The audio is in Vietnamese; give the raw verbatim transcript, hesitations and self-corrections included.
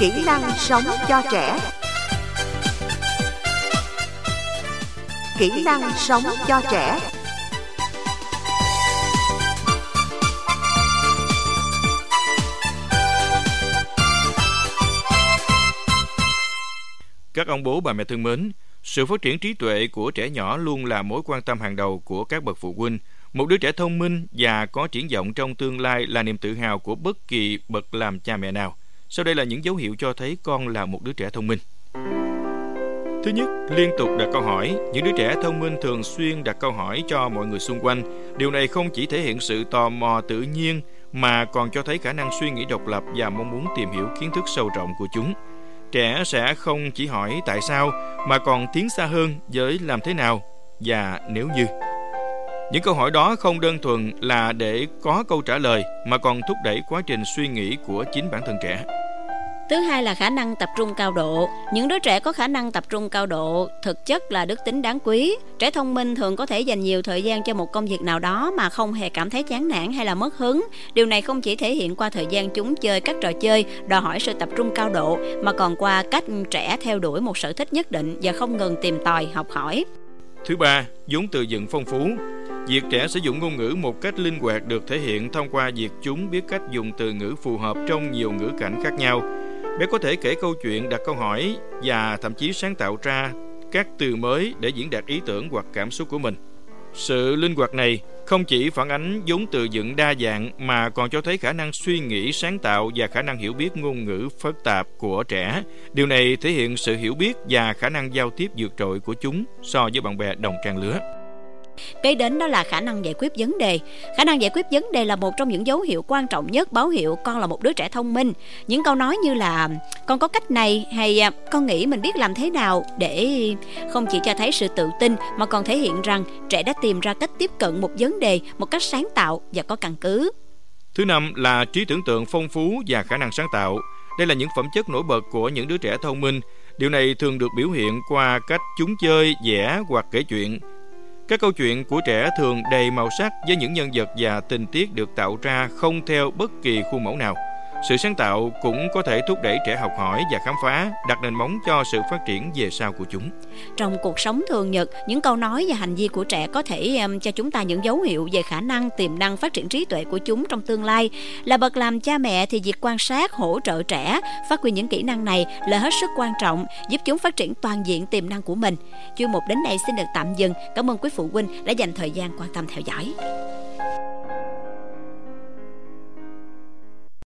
Kỹ năng sống cho trẻ. Kỹ năng sống cho trẻ. Các ông bố bà mẹ thân mến, sự phát triển trí tuệ của trẻ nhỏ luôn là mối quan tâm hàng đầu của các bậc phụ huynh. Một đứa trẻ thông minh và có triển vọng trong tương lai là niềm tự hào của bất kỳ bậc làm cha mẹ nào. Sau đây là những dấu hiệu cho thấy con là một đứa trẻ thông minh. Thứ nhất, liên tục đặt câu hỏi. Những đứa trẻ thông minh thường xuyên đặt câu hỏi cho mọi người xung quanh. Điều này không chỉ thể hiện sự tò mò tự nhiên mà còn cho thấy khả năng suy nghĩ độc lập và mong muốn tìm hiểu kiến thức sâu rộng của chúng. Trẻ sẽ không chỉ hỏi tại sao mà còn tiến xa hơn với làm thế nào và nếu như. Những câu hỏi đó không đơn thuần là để có câu trả lời mà còn thúc đẩy quá trình suy nghĩ của chính bản thân trẻ. Thứ hai là khả năng tập trung cao độ. Những đứa trẻ có khả năng tập trung cao độ thực chất là đức tính đáng quý. Trẻ thông minh thường có thể dành nhiều thời gian cho một công việc nào đó mà không hề cảm thấy chán nản hay là mất hứng. Điều này không chỉ thể hiện qua thời gian chúng chơi các trò chơi đòi hỏi sự tập trung cao độ, mà còn qua cách trẻ theo đuổi một sở thích nhất định và không ngừng tìm tòi, học hỏi. Thứ ba, vốn từ vựng phong phú. Việc trẻ sử dụng ngôn ngữ một cách linh hoạt được thể hiện thông qua việc chúng biết cách dùng từ ngữ phù hợp trong nhiều ngữ cảnh khác nhau. Bé có thể kể câu chuyện, đặt câu hỏi và thậm chí sáng tạo ra các từ mới để diễn đạt ý tưởng hoặc cảm xúc của mình. Sự linh hoạt này không chỉ phản ánh vốn từ vựng đa dạng mà còn cho thấy khả năng suy nghĩ sáng tạo và khả năng hiểu biết ngôn ngữ phức tạp của trẻ. Điều này thể hiện sự hiểu biết và khả năng giao tiếp vượt trội của chúng so với bạn bè đồng trang lứa. Kế đến đó là khả năng giải quyết vấn đề. Khả năng giải quyết vấn đề là một trong những dấu hiệu quan trọng nhất báo hiệu con là một đứa trẻ thông minh. Những câu nói như là con có cách này hay con nghĩ mình biết làm thế nào để không chỉ cho thấy sự tự tin mà còn thể hiện rằng trẻ đã tìm ra cách tiếp cận một vấn đề một cách sáng tạo và có căn cứ. Thứ năm là trí tưởng tượng phong phú và khả năng sáng tạo. Đây là những phẩm chất nổi bật của những đứa trẻ thông minh. Điều này thường được biểu hiện qua cách chúng chơi, vẽ hoặc kể chuyện. Các câu chuyện của trẻ thường đầy màu sắc với những nhân vật và tình tiết được tạo ra không theo bất kỳ khuôn mẫu nào. Sự sáng tạo cũng có thể thúc đẩy trẻ học hỏi và khám phá, đặt nền móng cho sự phát triển về sau của chúng. Trong cuộc sống thường nhật, những câu nói và hành vi của trẻ có thể um, cho chúng ta những dấu hiệu về khả năng, tiềm năng phát triển trí tuệ của chúng trong tương lai. Là bậc làm cha mẹ thì việc quan sát, hỗ trợ trẻ phát huy những kỹ năng này là hết sức quan trọng, giúp chúng phát triển toàn diện tiềm năng của mình. Chuyên mục đến đây xin được tạm dừng. Cảm ơn quý phụ huynh đã dành thời gian quan tâm theo dõi.